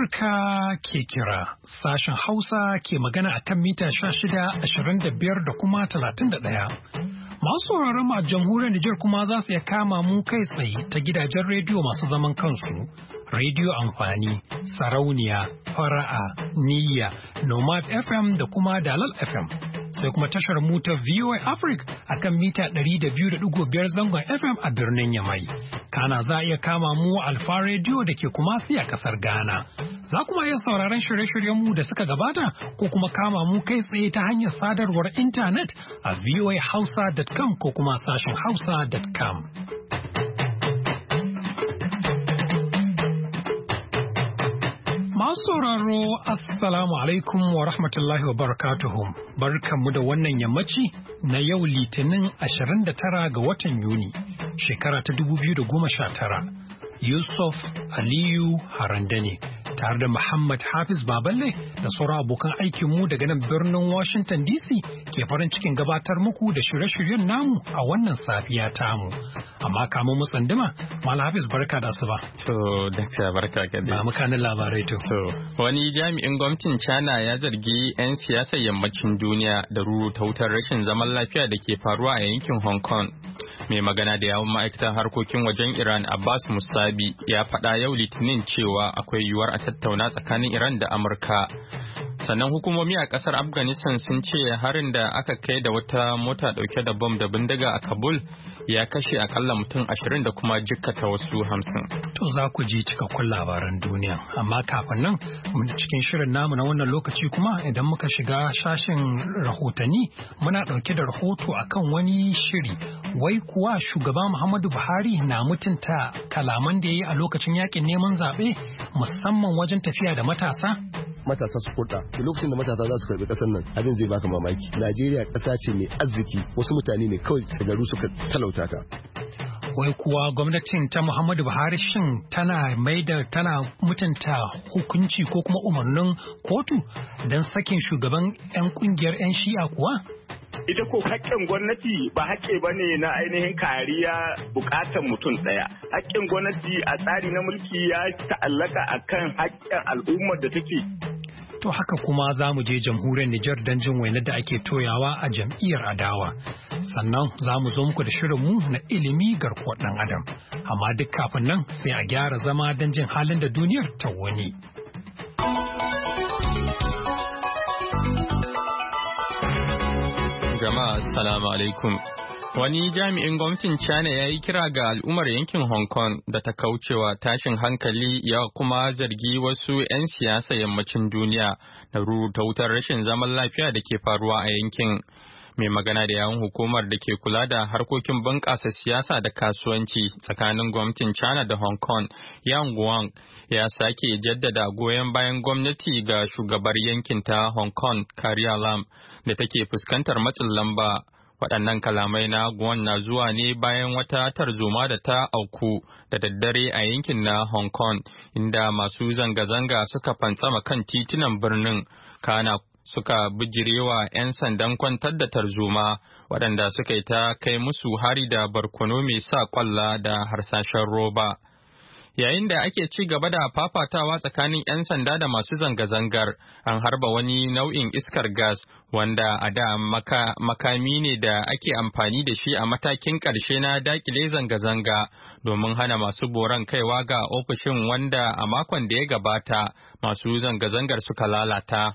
Amurka ke kira, sashen Hausa ke magana a kan mita 16, 25 da kuma 31. Masu sauraron mu a jamhuriyar Nijar kuma za su iya kama mu kai tsaye ta gidajen rediyo masu zaman kansu, rediyo amfani, sarauniya, fara'a, niyya, nomad FM da kuma dalal FM. Sai kuma tashar mu ta VOA Africa a kan mita 200.5 zangon FM a birnin Yamai. Kana za a iya kama mu Alfa Radio da ke Kumasi a kasar Ghana. Za kuma iya sauraron shirye-shiryenmu da suka gabata ko kuma kama mu kai tsaye ta hanyar sadarwar intanet a voahausa.com ko kuma sashen hausa.com. Masu sauraro, Assalamu alaikum wa rahmatullahi wa barakatuhum. Barkanmu da wannan yammaci na yau Litinin 29 ga watan Yuni, shekara ta 2019. Yusuf Aliyu Harandane tare da Muhammad Hafiz Baballe da sauran abokan aikinmu daga nan birnin Washington DC ke farin cikin gabatar muku da shirye-shiryen namu a wannan safiya tamu. Amma kamun mu tsanduma, Malam Hafiz barka da asuba. To, Dakta barka ka dai. Ba mu kanin labarai to. Wani jami'in gwamnatin China ya zargi 'yan siyasar yammacin duniya da ruruta wutar rashin zaman lafiya da ke faruwa a yankin Hong Kong. Mai magana da yawun ma'aikatan harkokin wajen Iran Abbas Musabi ya faɗa yau Litinin cewa akwai yiwuwar a tattauna tsakanin Iran da Amurka. Sannan hukumomi a ƙasar Afghanistan sun ce harin da aka kai da wata mota ɗauke da bom da bindiga a Kabul ya kashe akalla mutum 20 da kuma jikkata wasu 50. To za ku ji cikakkun labaran duniya, amma kafin nan cikin shirin namu na wannan lokaci kuma idan muka shiga sashen rahotanni muna ɗauke da rahoto akan wani shiri. Wai kuwa shugaba Muhammadu Buhari na mutunta kalaman da ya yi a lokacin yakin neman zaɓe musamman wajen tafiya da matasa? Matasa su kurɗa da lokacin da matasa za su karɓi ƙasar nan abin zai baka mamaki. Najeriya ƙasa ce mai arziki, wasu mutane ne kawai tsagaru suka talauta ta. Wai kuwa gwamnatin ta Muhammadu Buhari shin tana mutunta hukunci ko kuma umarnin kotu don sakin shugaban 'yan kungiyar 'yan shi'a kuwa? Ita ko haƙƙin gwamnati ba haƙƙi ba ne na ainihin kariya buƙatar mutum ɗaya. Haƙƙin gwamnati a tsari na mulki ya ta'allaka a kan haƙƙin al'ummar da take. To haka kuma za mu je jamhuriyar Nijar don jin wainar da ake toyawa a jam'iyyar adawa. Sannan za mu zo muku da shirinmu na ilimi garkuwar ɗan adam. Amma duk kafin nan sai a gyara zama don jin halin da duniyar ta wani. Jama'a assalamu alaikum. Wani jami'in gwamnatin China ya yi kira ga al'ummar yankin Hong Kong da ta kaucewa tashin hankali ya kuma zargi wasu 'yan siyasa yammacin duniya da ruruta wutar rashin zaman lafiya da ke faruwa a yankin. Mai magana da yawun hukumar da ke kula da harkokin bunƙasa siyasa da kasuwanci tsakanin gwamnatin China da Hong Kong, Yang Guang, ya sake jaddada goyon bayan gwamnati ga shugabar yankin ta Hong Kong, Carrie Lam, da take fuskantar matsin lamba. Waɗannan kalamai na Guan na zuwa ne bayan wata tarzoma da ta auku da daddare a yankin na Hong Kong, inda masu zanga-zanga suka fantsama kan titunan birnin, kana suka bijirewa 'yan sandan kwantar da tarzoma, waɗanda suka yi ta kai musu hari da barkono mai sa kwalla da harsashen roba. Yayin da ake ci gaba da fafatawa tsakanin 'yan sanda da masu zanga-zangar, an harba wani nau'in iskar gas wanda a da makami ne da ake amfani da shi a matakin ƙarshe na dakile zanga-zanga domin hana masu boron kaiwa ga ofishin wanda a makon da ya gabata masu zanga-zangar suka lalata.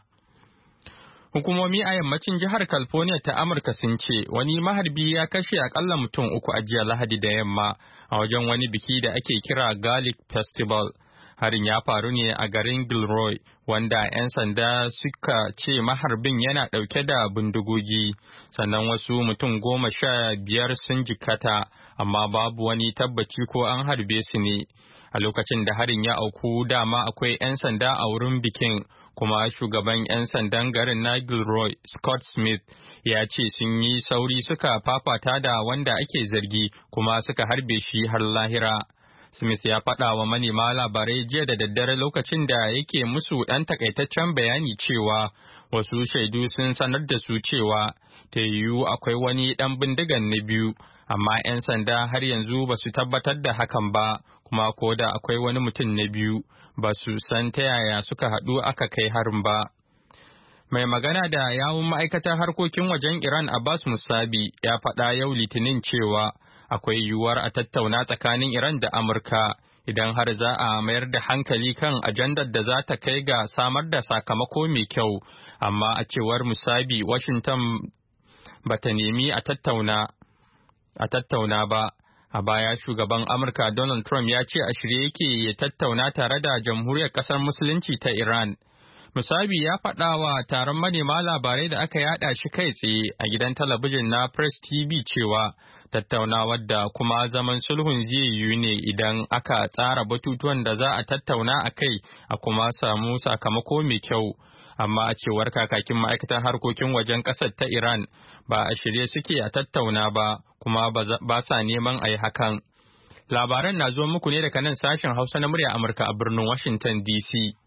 Hukumomi a yammacin jihar California ta Amurka sun ce wani maharbi ya kashe akalla mutum 3 a jiya Lahadi da yamma a wajen wani biki da ake kira Garlic Festival. Harin ya faru ne a garin Gilroy, wanda 'yan sanda suka ce maharbin yana ɗauke da bindigogi, sannan wasu mutum 15 sun jikkata, amma babu wani tabbaci ko an harbe su ne. A lokacin da harin ya auku dama akwai 'yan sanda a wurin bikin, kuma shugaban 'yan sandan garin na Gilroy, Scott Smith, ya ce sun yi sauri suka fafata da wanda ake zargi kuma suka harbe shi har lahira. Smith ya faɗa wa manema labarai jiya da daddare lokacin da yake musu ɗan takaitaccen bayani cewa wasu shaidu sun sanar da su cewa ta yiwu akwai wani ɗan bindigan na biyu, amma 'yan sanda har yanzu ba su tabbatar da hakan ba, kuma ko da akwai wani mutum na biyu ba su san ta yaya suka haɗu aka kai harin ba. Mai magana da yawun ma'aikatar harkokin wajen Iran Abbas Musabi ya faɗa yau Litinin cewa akwai yiwuwar a tattauna tsakanin Iran da Amurka idan har za a mayar da hankali kan ajandar da za ta kai ga samar da sakamako mai kyau, amma a cewar Musabi Washington bata nemi a tattauna ba. A baya shugaban Amurka Donald Trump ya ce a shirye yake ya tattauna tare da Jamhuriyar Ƙasar Musulunci ta Iran. Musabi ya faɗa wa taron manema labarai da aka yada shi kai tsaye a gidan talabijin na Press TV cewa tattaunawar da kuma zaman sulhun zai yiwu ne idan aka tsara batutuwan da za a tattauna a kai a kuma samu sakamako mai kyau. Amma a cewar kakakin ma'aikatan harkokin wajen ƙasar ta Iran ba a shirye suke a tattauna ba kuma ba sa neman a yi hakan. Labaran na zo muku ne daga nan sashen Hausa na murya Amurka a birnin Washington DC.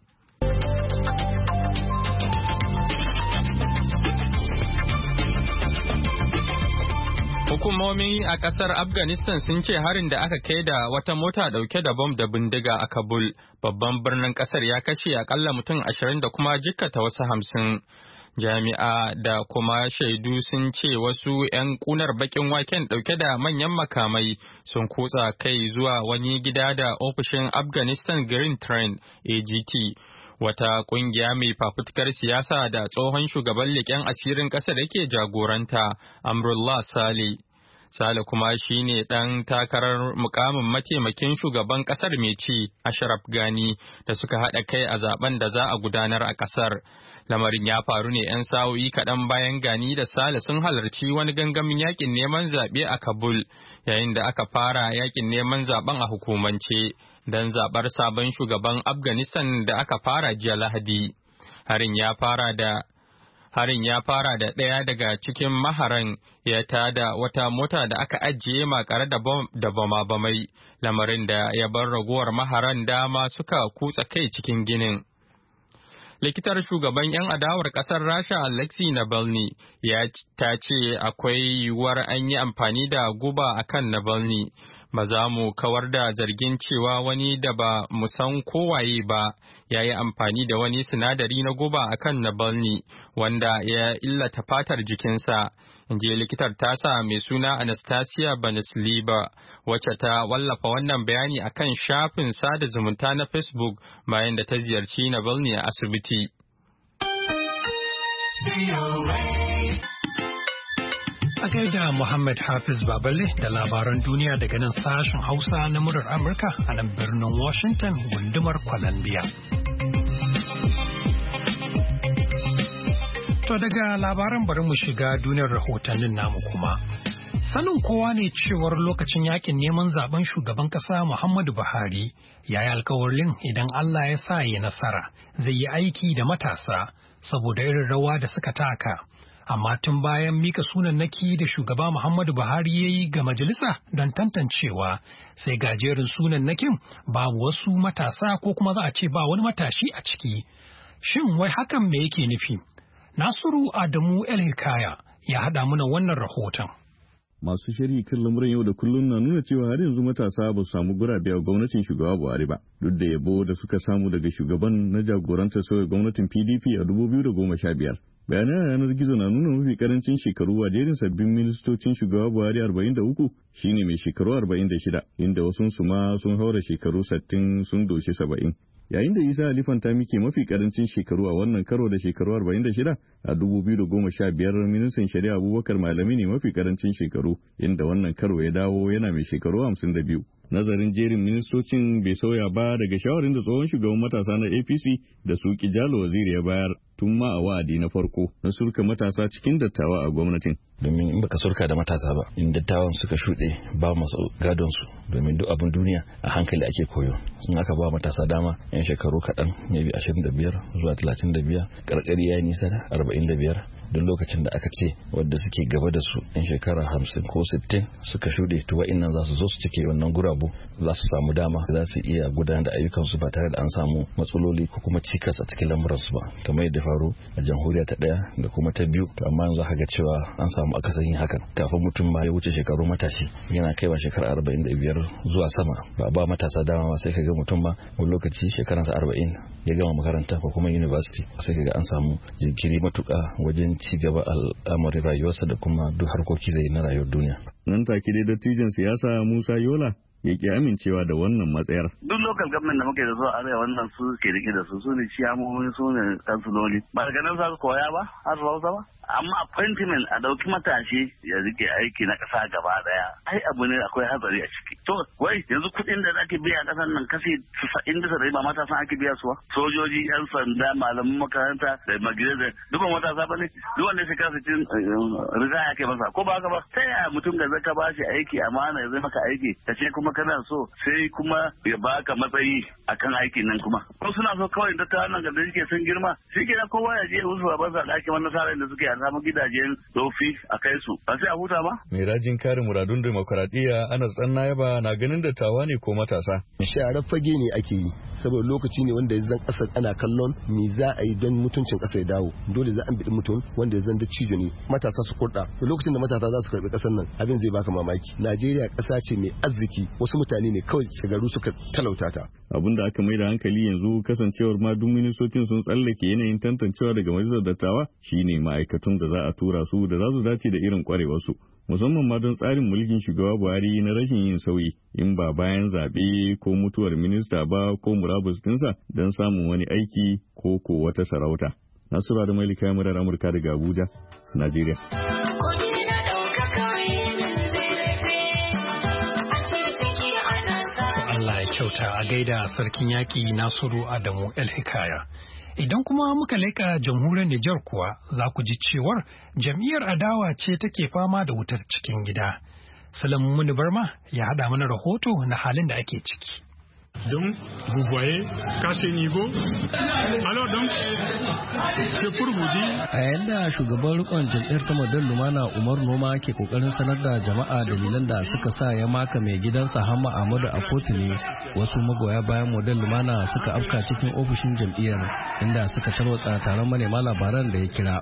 Hukumomi a ƙasar Afghanistan sun ce harin da aka kai da wata mota ɗauke da bom da bindiga a Kabul, babban birnin ƙasar, ya kashe akalla mutum 20 da kuma jikkata wasu 50. Jami'a da kuma shaidu sun ce wasu 'yan ƙunar baƙin waken ɗauke da manyan makamai sun kutsa kai zuwa wani gida da ofishin Afghanistan Green Trend AGT. Wata ƙungiya mai fafutukar siyasa da tsohon shugaban leƙen asirin ƙasar yake jagoranta, Amrullah Saleh. Saleh kuma shi ne ɗan takarar mukamin mataimakin shugaban ƙasar mai ci, Ashraf Ghani, da suka haɗa kai a zaben da za a gudanar a ƙasar. Lamarin ya faru ne 'yan sa'o'i kaɗan bayan Ghani da Saleh sun halarci wani gangamin yaƙin neman zaɓe a Kabul, yayin da aka fara yaƙin neman zaɓen a hukumance don zaɓar sabon shugaban Afghanistan da aka fara jiya Lahadi. Harin ya fara da ɗaya daga cikin maharan ya tada wata mota da aka ajiye makare da bama-bamai, lamarin da ya bar ragowar maharan dama suka kutsa kai cikin ginin. Likitar shugaban 'yan adawar ƙasar Rasha Alexei Navalny ta ce akwai yiwuwar an yi amfani da guba akan Navalny. Ba za mu kawar da zargin cewa wani da ba mu san kowaye ba ya yi amfani da wani sinadari na guba akan Navalny wanda ya illata fatar jikinsa, in ji likitar tasa mai suna Anastasia Banesliba, wacce ta wallafa wannan bayani akan shafin sada zumunta na Facebook bayan da ta ziyarci Navalny a asibiti. A gaida Muhammad Hafiz Baballe da labaran duniya daga nan sashen Hausa na murar Amurka a nan birnin Washington, gundumar Columbia. To daga labaran bari mu shiga duniyar rahotannin namu kuma. Sanin kowa ne cewar lokacin yakin neman zaben shugaban kasa Muhammadu Buhari ya yi alkawarin idan Allah ya sa ya nasara zai yi aiki da matasa saboda irin rawa da suka taka. Amma tun bayan mika sunannaki da shugaba Muhammadu Buhari ya yi ga majalisa don tantancewa sai gajerin sunannakin babu wasu matasa ko kuma za a ce ba wani matashi a ciki. Shin wai hakan me yake nufi? Nasiru Adamu El Hikaya ya haɗa mana wannan rahoton. Masu sharhi kan lamuran yau da kullum na nuna cewa har yanzu matasa ba su samu gurabe a gwamnatin shugaba Buhari ba, duk da yabo da suka samu daga shugaban na jagorantar sauya gwamnatin PDP a 2015. Bayanai a yanar gizo na nuna mafi karancin shekaru a jerin sabbin ministocin shugaba Buhari 43 shine mai shekaru 46, inda wasu su ma sun haura shekaru 60 sun doshi 70. Yayin da Isa Ali Fantami ke mafi karancin shekaru a wannan karo da shekaru 46, a 2015 ministan shari'a Abubakar Malami ne mafi karancin shekaru, inda wannan karo ya dawo yana mai shekaru 52. Nazarin jerin ministocin bai sauya ba daga shawarin da tsohon shugaban matasa na APC da Suki Jalo Waziri ya bayar tun ma a wa'adi na farko na surka matasa cikin dattawa a gwamnatin. Domin in baka surka da matasa ba, in dattawan suka shuɗe ba masu gadon su, domin duk abin duniya a hankali ake koyo. In aka ba matasa dama yan shekaru kaɗan, maybe 25 zuwa 35, karkari ya nisa 45, duk lokacin da aka ce wadda suke gaba da su in shekara 50 ko 60 suka shuɗe to wa'annan za su zo su cike wannan gurabu za su samu dama za su iya gudanar da ayyukansu ba tare da an samu matsaloli ko kuma cikas a cikin lamuransu ba kamar yadda faru a jamhuriya ta ɗaya da kuma ta biyu. To amma yanzu ga cewa an samu akasarin hakan kafin mutum ma ya wuce shekaru matashi yana kaiwa shekara 45 zuwa sama ba matasa dama sai ka ga mutum ma wani lokaci shekaransa 40 ya gama makaranta ko kuma university sai ka ga an samu jinkiri matuƙa wajen ci gaba al'amarin rayuwarsa da kuma duk harkoki zai na rayuwar duniya. Nan take dai dattijan siyasa Musa Yola ya ki amincewa da wannan matsayar. Duk local government da muke da su a arewa wannan su ke rike da su ne ciyamomi su ne kansuloli. Ba daga nan za su koya ba har su hausa ba. Amma appointment a dauki matashi ya rike aiki na kasa gaba daya. Ai abu ne akwai hatsari a ciki. To wai yanzu kuɗin da ake biya kasan nan kashi 90 ba matasan ake biya su ba. Sojoji, yan sanda, malaman makaranta da magire da duk matasa ba ne. Duk wanda ya kasa cin riga yake masa ko ba haka ba. Ta yaya mutum da zaka ba shi aiki amana ya zai maka aiki ka ce kuma kana so sai kuma ya baka matsayi akan aikin nan kuma ko suna so kawai da ta nan da suke sun girma shi ke kowa ya je musu ba sa daki wannan sarar da suke a samu gidajen dofi a kai su ba sai a huta ba. Mai rajin kare muradun demokradiyya Anas Tsannayaba na ganin dattawa ne ko matasa. Sharar fage ne ake yi saboda lokaci ne wanda zan kasa ana kallon me za a yi don mutuncin kasa ya dawo dole za a bi mutum wanda zan da cijo ne matasa su kurda lokacin da matasa za su karbi kasar nan abin zai baka mamaki. Najeriya kasa ce mai arziki wasu mutane ne kawai shigaru suka talauta ta. Abin da aka mai da hankali yanzu kasancewar ma duk ministocin sun tsallake yanayin tantancewa daga majalisar dattawa shine ma'aikatun da za a tura su da za su dace da irin kwarewarsu. Musamman ma don tsarin mulkin shugaba Buhari na rashin yin sauyi in ba bayan zaɓe ko mutuwar minista ba ko murabus dinsa don samun wani aiki ko wata sarauta. Nasura da Malika murar Amurka daga Abuja, Najeriya. Kyauta a gaida sarkin yaƙi Nasiru Adamu El Hikaya. Idan kuma muka leƙa jamhuriyar Nijar kuwa za ku ji cewar jam'iyyar adawa ce take fama da wutar cikin gida. Salamu Muni Barma ya haɗa mana rahoto na halin da ake ciki. Donc, vous voyez, qu'à ce niveau, alors donc, c'est pour vous dire. A yadda shugaban rikon jam'iyyar ta Model Lumana Umar Noma ke kokarin sanar da jama'a dalilan da suka sa ya maka mai gidansa Hamma Ahmadu a kotu ne, wasu magoya bayan Model Lumana suka afka cikin ofishin jam'iyyar inda suka tarwatsa taron manema labaran da ya kira.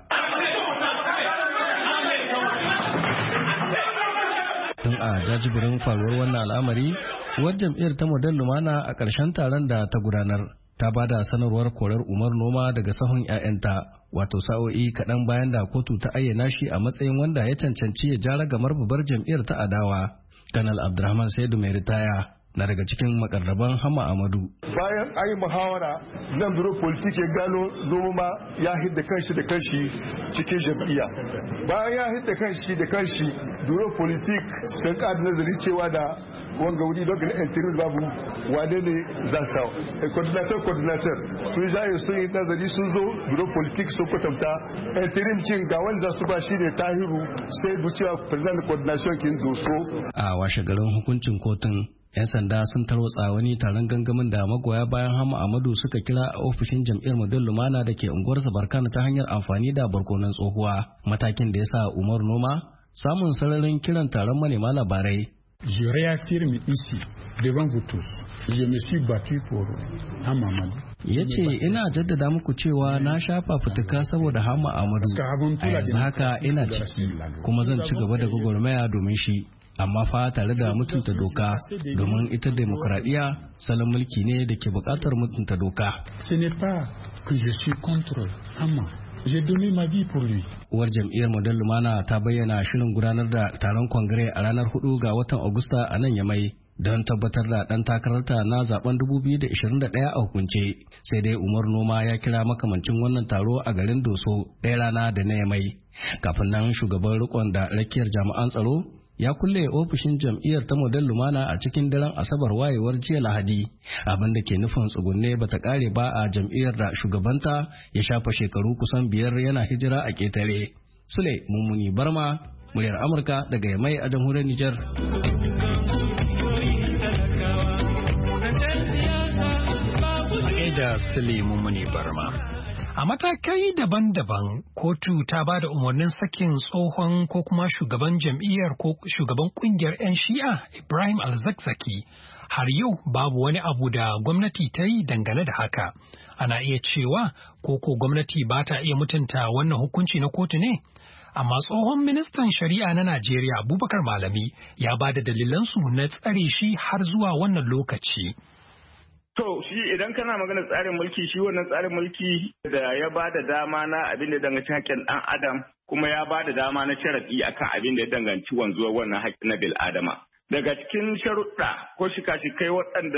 Tun a jajibirin faruwar wannan al'amari, uwar jam'iyyar ta Model Lumana a ƙarshen taron da ta gudanar ta ba da sanarwar korar Umar Noma daga sahun 'ya'yanta, wato sa'o'i kaɗan bayan da kotu ta ayyana shi a matsayin wanda ya cancanci ya ja ragamar babbar jam'iyyar ta adawa. Kanal Abdurrahman Saidu mai ritaya na daga cikin makarraban Hamma Amadu. Bayan ayi muhawara nan biro politik ya gano Noma ya hidda kanshi da kanshi cikin jam'iyya. Bayan ya hidda kanshi biro politik sun ƙada nazari cewa da wanga wuri don ganin interim babu wane ne za sa coordinator sun jaye sun yi nazari sun zo biro politik sun kwatanta interim kin ga wanda su ba shi ne Tahiru sai ducewa president coordination kin doso. A washe garin hukuncin kotun 'yan sanda sun tarwatsa wani taron gangamin da magoya bayan Hamma Amadu suka kira a ofishin jam'iyyar Model Lumana da ke unguwar Sabarkana ta hanyar amfani da barkonon tsohuwa, matakin da ya sa Umar Noma samun sararin kiran taron manema labarai. Je réaffirme ici devant vous tous, je me suis battu pour Hamma Amadu. Ya ce ina jaddada muku cewa na shafa fituka saboda Hamma Amadu, a yanzu haka ina ciki kuma zan ci gaba da gwagwarmaya domin shi. Amma fa tare da mutunta doka, domin ita demokradiyya salon mulki ne da ke bukatar mutunta doka. Ce n'est pas que je suis contre Hamma. J'ai donné ma vie pour lui. Uwar jam'iyyar Model Lumana ta bayyana shirin gudanar da taron kongire a ranar 4 ga watan Agusta a nan Yamai don tabbatar da ɗan takararta na zaben 2021 a hukunce. Sai dai Umar Noma ya kira makamancin wannan taro a garin Doso ɗaya rana da na Yamai. Kafin nan shugaban rikon da rakiyar jami'an tsaro ya kulle ofishin jam'iyyar ta Model Lumana a cikin daren Asabar wayewar jiya Lahadi, abin da ke nufin tsugunne bata kare ba a jam'iyyar da shugabanta ya shafa shekaru kusan 5 yana hijira a ketare. Sule Mummuni Barma, muryar Amurka daga Yamai a jamhuriyar Nijar. Da Sule Mummuni Barma. A matakai daban-daban, kotu ta ba da umarnin sakin tsohon ko kuma shugaban jam'iyyar ko shugaban kungiyar 'yan shi'a Ibrahim Al-Zakzaki. Har yau babu wani abu da gwamnati ta yi dangane da haka. Ana iya cewa ko gwamnati ba ta iya mutunta wannan hukunci na kotu ne? Amma tsohon ministan shari'a na Najeriya Abubakar Malami ya ba da dalilansu na tsare shi har zuwa wannan lokaci. To shi idan kana magana tsarin mulki shi wannan tsarin mulki da ya ba da dama na abin da danganci haƙƙin ɗan adam kuma ya ba da dama na sharaɗi akan abin da ya danganci wanzuwar wannan haƙƙi na bil adama. Daga cikin sharuɗa ko shika-shikai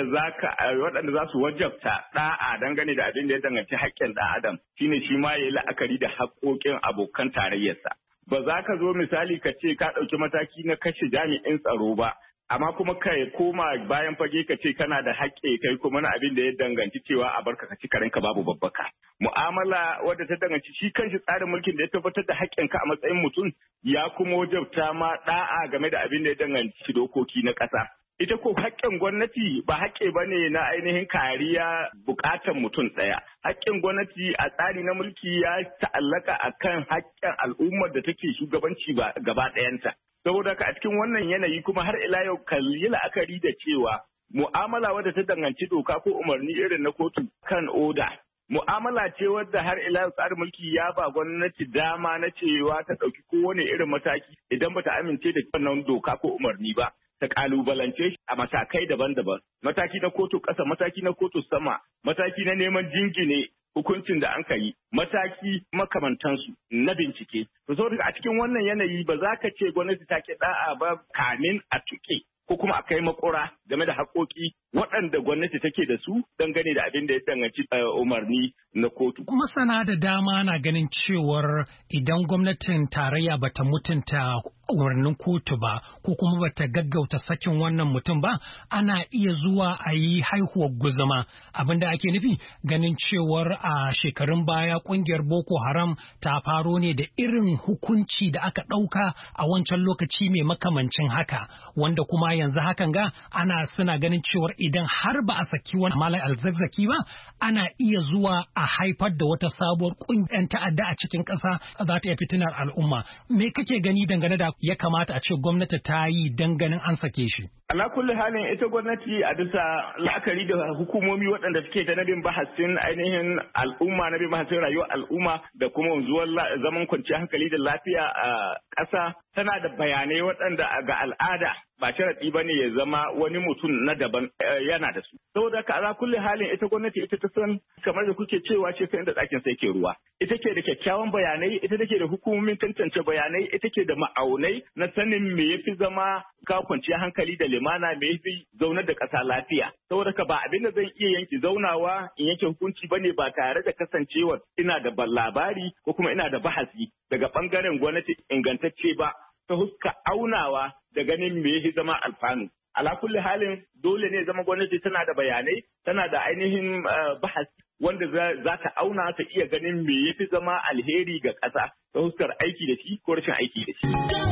waɗanda za su wajabta ɗa'a dangane da abin da ya danganci haƙƙin ɗan adam shine shi ma ya yi la'akari da haƙƙoƙin abokan tarayyarsa. Ba za ka zo misali ka ce ka ɗauki mataki na kashe jami'in tsaro ba. Amma kuma ka koma bayan fage ka ce kana da haƙƙi kai kuma na abin da ya danganci cewa a barka ka ci karenka babu babbaka. Mu'amala wadda ta danganci shi kanshi tsarin mulkin da ya tabbatar da haƙƙinka a matsayin mutum ya kuma wajabta ma ɗa'a game da abin da ya danganci dokoki na ƙasa. Ita ko haƙƙin gwamnati ba haƙƙi ba ne na ainihin kariya buƙatan mutum ɗaya. Haƙƙin gwamnati a tsari na mulki ya ta'allaka akan haƙƙin al'ummar da take shugabanci gaba ɗayanta. Saboda ka a cikin wannan yanayi kuma har ila yau kalli la'akari da cewa mu'amala wadda ta danganci doka ko umarni irin na kotu kan oda. Mu'amala ce wadda har ila yau tsarin mulki ya ba gwamnati dama na cewa ta ɗauki kowane irin mataki idan bata amince da wannan doka ko umarni ba. Ta kalubalance shi a matakai daban-daban. Mataki na kotu ƙasa, mataki na kotu sama, mataki na neman jingine hukuncin da an yi, mataki makamantansu na bincike. To saboda a cikin wannan yanayi ba za ka ce gwamnati ta ke da'a ba kamin a tuƙe ko kuma a kai makura game da haƙoƙi waɗanda gwamnati take da su dangane da abin da ya danganci umarni na kotu. Masana da dama na ganin cewar idan gwamnatin tarayya bata mutunta umarnin kotu ba ko kuma bata gaggauta sakin wannan mutum ba, ana iya zuwa a yi haihuwar guzuma. Abin da ake nufi ganin cewar a shekarun baya kungiyar Boko Haram ta faro ne da irin hukunci da aka ɗauka a wancan lokaci mai makamancin haka, wanda kuma yanzu hakan ga suna ganin cewar idan har ba a saki wani Malam Al-Zakzaki ba, ana iya zuwa a haifar da wata sabuwar ƙungiyar ta'adda a cikin ƙasa za ta iya fitinar al'umma. Me kake gani dangane da ya kamata a ce gwamnati ta yi ganin an sake shi? Ala kulli halin ita gwamnati a bisa la'akari da hukumomi waɗanda suke da nabin bahasin ainihin al'umma, nabin bahasin rayuwar al'umma da kuma wanzuwar zaman kwanciyar hankali da lafiya a ƙasa, tana da bayanai waɗanda ga al'ada ba sharaɗi ba ne ya zama wani mutum na daban yana da su. Saboda ka ala kulli halin ita gwamnati ita ta san kamar da kuke cewa ce sai da ɗakin sai ke ruwa. Ita ke da kyakkyawan bayanai, ita take da hukumomin tantance bayanai, ita ke da ma'aunai na sanin me yafi zama ka kwanciyar hankali da limana, me yafi zaunar da ƙasa lafiya. Saboda ka ba abin da zan iya yanke zaunawa in yanke hukunci ba ne ba tare da kasancewa ina da labari ko kuma ina da bahasi daga ɓangaren gwamnati ingantacce ba ta huska aunawa da ganin me yafi zama alfanu. Ala kulli halin dole ne zama gwamnati tana da bayanai, tana da ainihin bahasi wanda za ta auna ta iya ganin me yafi zama alheri ga ƙasa ta huskar aiki da shi ko rashin aiki da shi.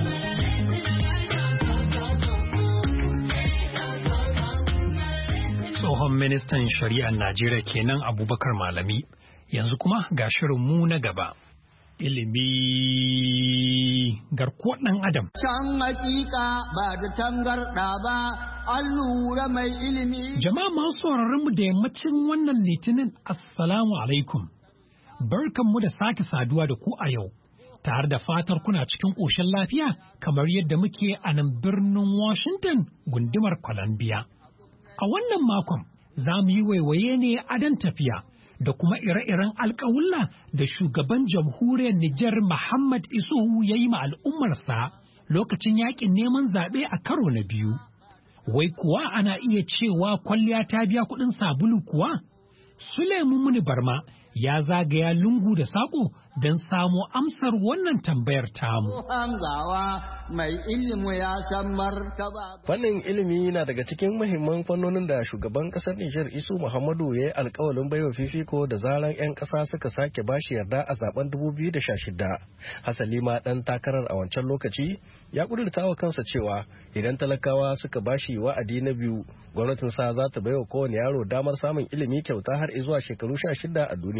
Tsohon ministan shari'ar Najeriya kenan Abubakar Malami. Yanzu kuma ga shirinmu na gaba. Ilimi garkuwar ɗan Adam. Can hakika ba da tangarɗa ba, an lura mai ilimi. Jama'a masu sauraronmu da yammacin wannan litinin, Assalamu alaikum. Barkanmu da sake saduwa da ku a yau, tare da fatar kuna cikin ƙoshin lafiya kamar yadda muke a nan birnin Washington, gundumar Columbia. A wannan makon, za mu yi waiwaye ne a dan tafiya. Da kuma ire-iren alƙawulla da shugaban jamhuriyar Nijar Muhammad Isuhu ya yi ma al'ummarsa lokacin yaƙin neman zaɓe a karo na biyu. Wai kuwa ana iya cewa kwalliya ta biya kuɗin sabulu kuwa? Sulaimu Muni Barma ya zagaya lungu da saƙo don samo amsar wannan tambayar tamu. Mai ilimi ya san martaba. Fannin ilimi na daga cikin muhimman fannonin da shugaban kasar Nijar Isu Muhammadu ya yi alkawalin baiwa fifiko da zaran 'yan ƙasa suka sake bashi yarda a zaben 2016. Hasali ma ɗan takarar a wancan lokaci ya ƙudurta wa kansa cewa idan talakawa suka bashi wa'adi na biyu, gwamnatin sa za ta baiwa kowane yaro damar samun ilimi kyauta har zuwa shekaru 16 a duniya.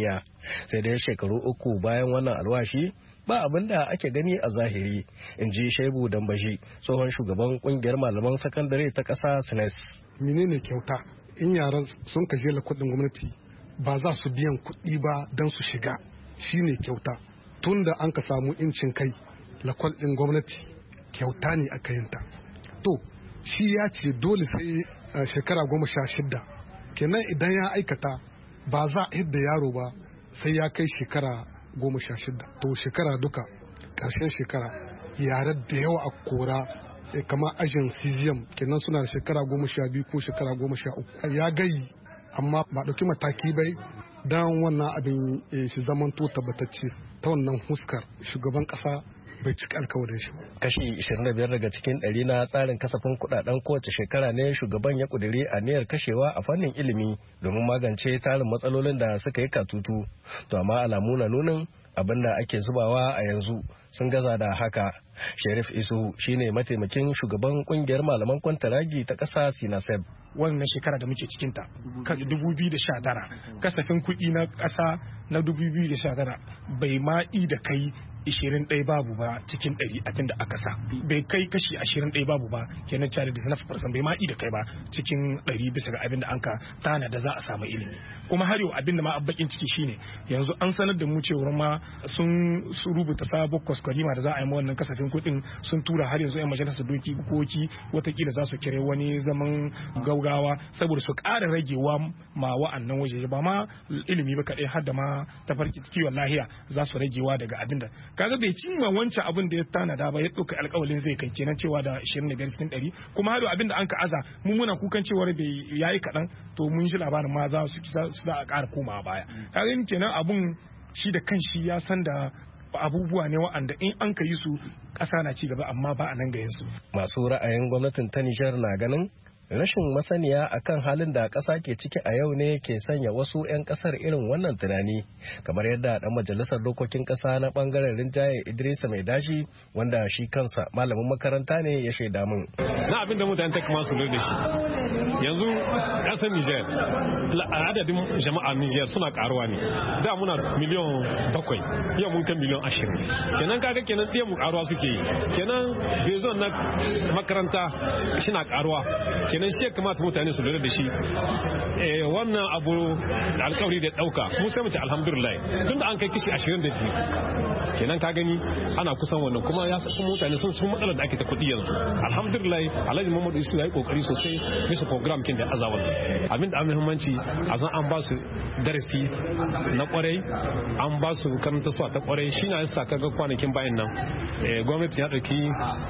duniya. Sai dai shekaru 3 bayan wannan alwashi ba abin da ake gani a zahiri, in ji Shaibu Dambashi, tsohon shugaban kungiyar malaman sakandare ta ƙasa SNES. Menene kyauta? In yaran sun kashe kuɗin gwamnati ba za su biyan kuɗi ba don su shiga, shine kyauta. Tun da an ka samu incin kai, lakwal ɗin gwamnati kyauta ne aka yinta. To shi ya ce dole sai shekara 16, kenan idan ya aikata ba za a hidda yaro ba sai ya kai shekara 16. To shekara duka ƙarshen shekara yare da yawa a kora kamar ajin cesium kenan suna da shekara 12 ko shekara 13 ya gayi, amma ba ɗauki mataki bai don wannan abin shi zamanto tabbatacce. Ta wannan huskar shugaban ƙasa bai cika alkawarin shi. Kashi 25 daga cikin 100 na tsarin kasafin kudaden kowace shekara ne shugaban ya kudure aniyar kashewa a fannin ilimi domin magance tarin matsalolin da suka yi katutu. To amma alamu na nunin abin da ake zubawa a yanzu sun gaza da haka. Sharif Isu shine mataimakin shugaban kungiyar malaman kwantaragi ta ƙasa Sinaseb. Wannan shekara da muke cikinta, 2019, kasafin kuɗi na ƙasa na 2019 bai ma da kai 21 babu ba cikin 100 abin da aka sa. Bai kai kashi 21 babu ba, kenan cari da 9% bai ma da kai ba cikin 100 bisa ga abin da an ka tana da za a samu ilimi. Kuma har yau abin da ma abbakin ciki shine yanzu an sanar da mu cewa ma sun rubuta sabon kwaskwarima da za a yi wannan kasafin kuɗin sun tura har yanzu 'yan majalisar dokoki watakila za su kire wani zaman gaugawa saboda su ƙara ragewa ma wa'annan waje ba ma ilimi ba kaɗai har da ma tafarki kiwon lahiya za su ragewa daga abin da kaga bai cimma wancan abin da ya tanada ba ya ɗauka alƙawalin zai kai kenan cewa da 25 cikin 100 kuma har abin da an ka aza mun muna kukan cewa bai yayi kaɗan to mun shi labarin ma za a ƙara komawa baya kaga kenan abun shi da kanshi ya san da abubuwa ne wa'anda in an ka yi su ƙasa na ci gaba amma ba a nan ga su. Masu ra'ayin gwamnatin ta Nijar na ganin rashin masaniya akan halin da ƙasa ke ciki a yau ne ke sanya wasu 'yan ƙasar irin wannan tunani, kamar yadda ɗan majalisar dokokin ƙasa na ɓangaren rinjaye Idrisa Mai Dashi wanda shi kansa malamin makaranta ne ya shaida min. Na abin da mutane ta kama su da shi yanzu ƙasar Nijar adadin jama'a Nijar suna karuwa ne, da muna miliyan 7 yau mun kai miliyan 20 kenan kaga kenan ɗaya mu karuwa suke yi kenan bezon na makaranta shi na karuwa kenan shi ya kamata mutane su lura da shi wannan abu da alkawari da dauka mu sai mu ce alhamdulillah tunda an kai kishi 22 kenan ka gani ana kusan wannan kuma ya kuma mutane sun matsalar da ake ta kuɗi yanzu alhamdulillah Alhaji Muhammadu Isu ya yi kokari sosai bisa program kin da azawan abin da muhimmanci a zan an ba su darasi na kwarai an ba su karanta su ta kwarai shine yasa kaga kwanakin bayan nan gwamnati ya dauki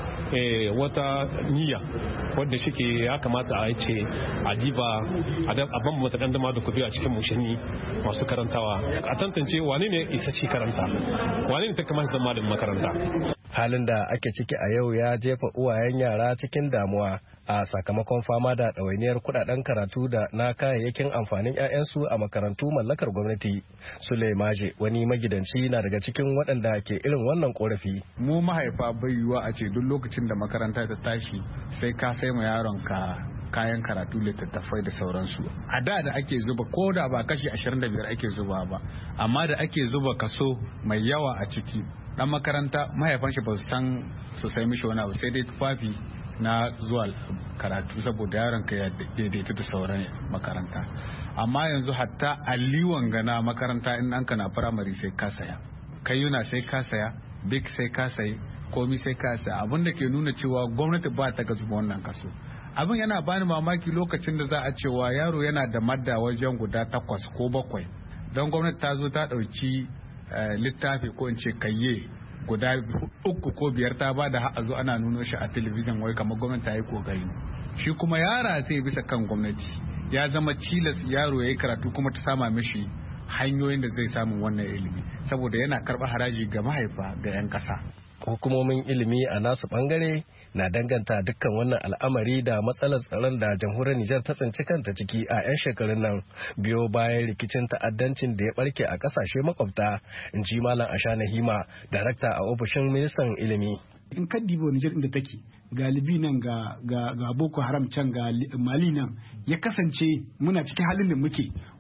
wata niyya wadda shike ya kamata a ce a diba a ban mata dandama da kubi a cikin mushani masu karantawa a tantance wane ne isa shi karanta wane ne ta kamata zama da makaranta. Halin da ake ciki a yau ya jefa uwayen yara cikin damuwa a sakamakon fama da ɗawainiyar kudaden karatu da na kayayyakin amfanin 'ya'yansu a makarantu mallakar gwamnati. Sule Maje wani magidanci na daga cikin waɗanda ke irin wannan korafi. Mu mahaifa bai yiwuwa a ce duk lokacin da makaranta ta tashi sai ka sai ma yaron ka kayan karatu littattafai da sauransu. A da ake zuba ko da ba kashi 25 ake zuba ba, amma da ake zuba kaso mai yawa a ciki dan makaranta mahaifan shi ba su san su sai mishi wani abu sai dai tufafi na zuwa karatu saboda yaron ka ya daidaita da sauran makaranta. Amma yanzu hatta alliwan gana makaranta in an kana firamare sai ka saya, kayyuna sai ka saya, big sai ka sayi, komi sai ka saya, abin da ke nuna cewa gwamnati ba ta zuba wannan kaso. Abin yana bani mamaki lokacin da za a cewa yaro yana da madda wajen guda 8 ko 7 don gwamnati ta zo ta ɗauki littafi ko in ce kayye guda 3 ko 5 ta ba da a zo ana nuno shi a talabijin wai kamar gwamnati ta yi kokari. Shi kuma yara sai bisa kan gwamnati ya zama cilas yaro ya yi karatu kuma ta sama mishi hanyoyin da zai samu wannan ilimi saboda yana karɓar haraji ga mahaifa ga 'yan ƙasa. Hukumomin ilimi a nasu bangare na danganta dukkan wannan al'amari da matsalar tsaron da jamhuriyar Nijar ta tsinci kanta ciki a 'yan shekarun nan biyo bayan rikicin ta'addancin da ya barke a kasashe makwabta, in ji Malam Ashana Hima, darakta a ofishin ministan ilimi. In ka dibo Nijar inda take galibi nan ga Boko Haram can ga Mali nan ya kasance muna cikin halin da muke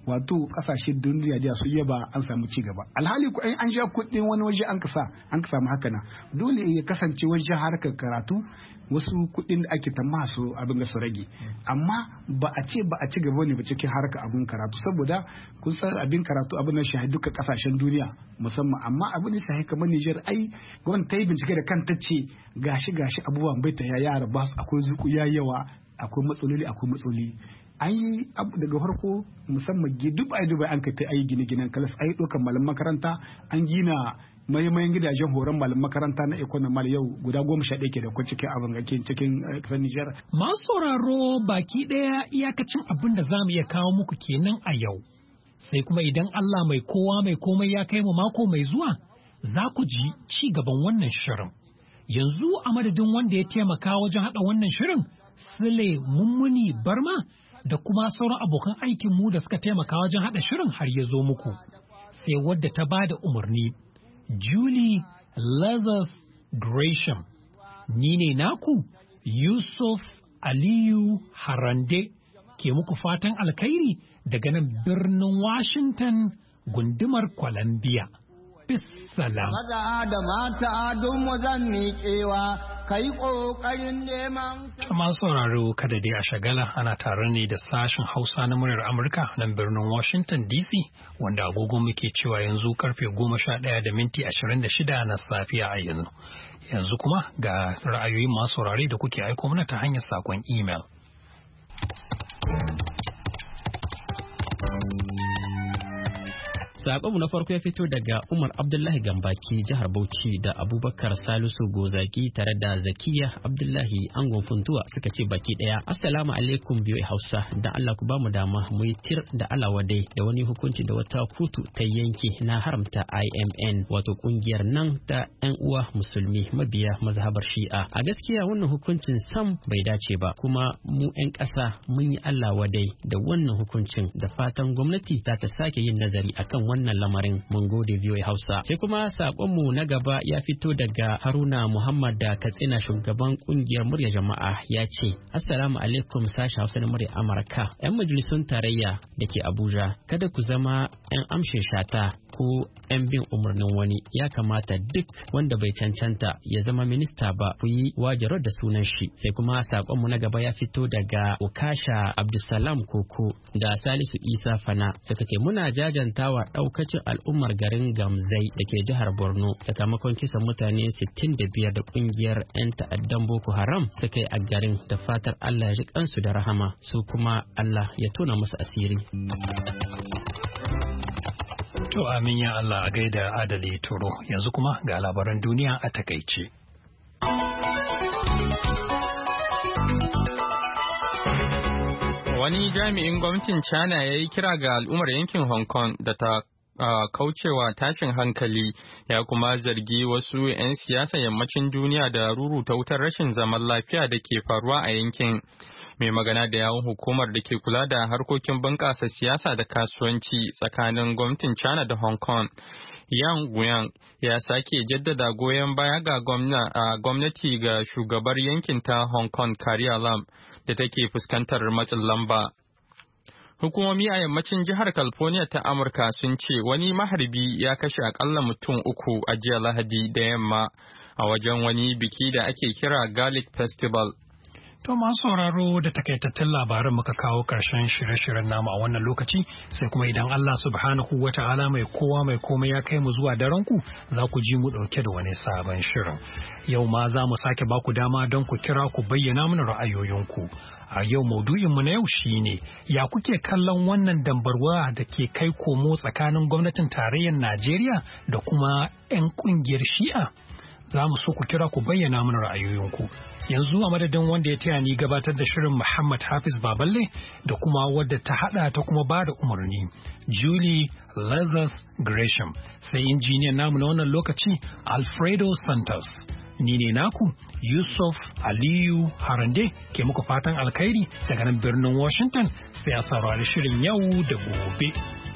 wato kasashen duniya da su yaba an samu ci gaba alhali ko an sha kuɗin wani waje an samu haka na dole ya kasance wajen harkar karatu wasu kuɗin da ake tamma su abin da su rage amma ba a ci gaba ne ba cikin harkar abin karatu saboda kun san abin karatu abin da shahi duka kasashen duniya musamman amma abin da shahi kamar Niger ai gwamnati ta yi bincike da kanta ce gashi abubuwan bai ta yara ba su akwai zuku yawa akwai matsaloli an yi daga farko musamman dubai an kai ta ayi gine-ginen kalas ayi ɗaukar malam makaranta an gina mayan gidajen horon malam makaranta na economal yau guda 11 ke da cikin abin cikin kasar Nijar. Masu sauraro baki ɗaya iyakacin abin da za mu iya kawo muku kenan a yau. Sai kuma idan Allah mai kowa mai komai ya kai mu mako mai zuwa za ku ji ci gaban wannan shirin. Yanzu a madadin wanda ya taimaka wajen haɗa wannan shirin Sule Mummuni Barma da kuma sauran abokan aikinmu da suka taimaka wajen haɗa shirin har ya zo muku. Sai wadda ta ba da umarni, Julie Lazarus Gresham. Ni ne naku, Yusuf Aliyu Harande, ke muku fatan alkhairi daga nan birnin Washington, gundumar Columbia. Bissalam. Maza da mata don mu zan miƙewa. Masu sauraro kada dai a shagala ana tare ne da sashen Hausa na muryar Amurka nan birnin Washington DC wanda agogon muke cewa yanzu karfe 11:26 na safiya a yanzu. Yanzu kuma ga ra'ayoyin masu saurare da kuke aiko mana ta hanyar sakon email. Sakonmu na farko ya fito daga Umar Abdullahi Gambaki jihar Bauchi da Abubakar Salisu Gozaki tare da Zakiya Abdullahi Angon Funtuwa suka ce baki daya Assalamu alaikum biyu Hausa da Allah ku bamu dama mu yi tir da alawadai da wani hukunci da wata kotu ta yanke na haramta IMN wato kungiyar nan ta ƴan uwa musulmi mabiya mazhabar Shi'a. A gaskiya wannan hukuncin sam bai dace ba kuma mu ƴan ƙasa mun yi Allah wadai da wannan hukuncin da fatan gwamnati za ta sake yin nazari akan wannan lamarin. Mun gode VOA Hausa. Sai kuma sakonmu na gaba ya fito daga Haruna Muhammad da Katsina shugaban kungiyar murya jama'a ya ce Assalamu alaikum sashen Hausa na murya Amurka. 'Yan majalisun tarayya da ke Abuja kada ku zama 'yan amshin shata ko 'yan bin umarnin wani, ya kamata duk wanda bai cancanta ya zama minista ba ku yi wajarar da sunan shi. Sai kuma sakonmu na gaba ya fito daga Ukasha Abdulsalam Koko da Salisu Isa Fana suka ce muna jajantawa daukacin al'ummar garin Gamzai da ke jihar Borno sakamakon kisan mutane 65 da kungiyar 'yan ta'addan Boko Haram suka yi a garin, da fatar Allah ya ji kansu da rahama su kuma Allah ya tona musu asiri. To amin ya Allah, a gaida Adali Turo. Yanzu kuma ga labaran duniya a takaice. Wani jami'in gwamnatin China ya yi kira ga al'ummar yankin Hong Kong da ta kaucewa tashin hankali, ya kuma zargi wasu 'yan siyasa yammacin duniya da ruruta wutar rashin zaman lafiya da ke faruwa a yankin. Mai magana da yawun hukumar da ke kula da harkokin bunƙasa siyasa da kasuwanci tsakanin gwamnatin China da Hong Kong, Yang Guiyang, ya sake jaddada goyon baya ga gwamnati ga shugabar yankin ta Hong Kong Carrie Lam da take fuskantar matsin lamba. Hukumomi a yammacin jihar California ta Amurka sun ce wani maharbi ya kashe akalla mutum 3 a jiya Lahadi da yamma a wajen wani biki da ake kira Garlic Festival. To masu sauraro da takaitattun labaran muka kawo ƙarshen shirye-shiryen namu a wannan lokaci, sai kuma idan Allah subhanahu wa ta'ala mai kowa mai komai ya kai mu zuwa daren ku, za ku ji mu ɗauke da wani sabon shirin. Yau ma za mu sake ba ku dama don ku kira ku bayyana mana ra'ayoyinku. A yau maudu'inmu na yau shine ya kuke kallon wannan dambarwa da ke kai komo tsakanin gwamnatin tarayyar Najeriya da kuma 'yan ƙungiyar Shi'a? Za mu so ku kira ku bayyana mana ra'ayoyinku. Yanzu a madadin wanda ya taya ni gabatar da shirin Muhammad Hafiz Baballe da kuma wadda ta hada ta kuma ba da umarni, Julie Lazarus Gresham, sai injiniyan namu na wannan lokaci Alfredo Santos. Ni ne naku Yusuf Aliyu Harande ke muku fatan alkhairi daga nan birnin Washington, sai a saurari shirin yau da gobe.